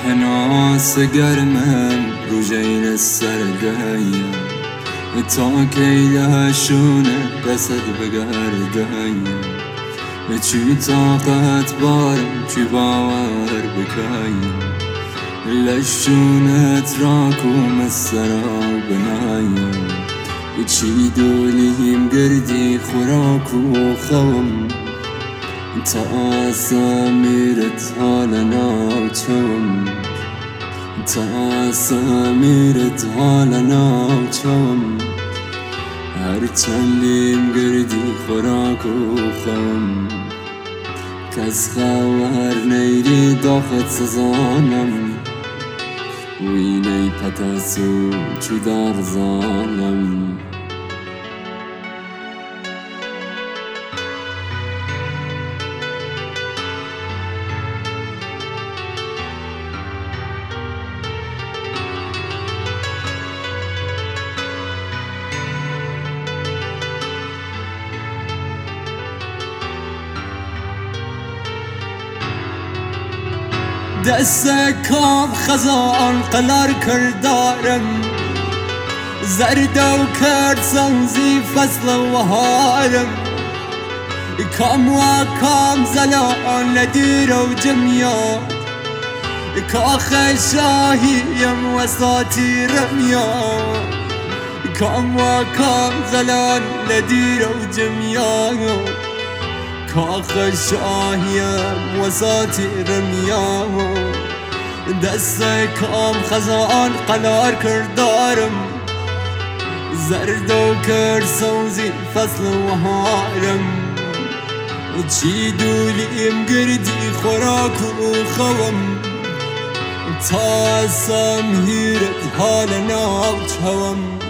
هناس گرمم روژین السردايا تا كيلاشونه قصد بقردايا چی طاقت بارم چی باور بکايا لشونت راكم السراب نايا چی دولیم گردی خوراک و خوم تا سمیرت حالنا چوم تا سمیرت حالنا چوم هر چندیم گردی خوراک و خوم کس خواهر نیری داخت سزانم وینی پتاسو چی دار زانم دستكم خزان قلار كردارم زرده و کرد سوزی فصل و هارم کام و کام زلان ندیر و جمیا کاخ شاهیم و ساتیرم یا کام و کام زلان ندیر و جمیا کاخ شاهیم و ساتیرم یا دستکم خزان قلار کردارم زرد و کرد سوزی فصل و هارم چی دولیم گردی خوراک و خوم تا سمهیرت حال ناو چوم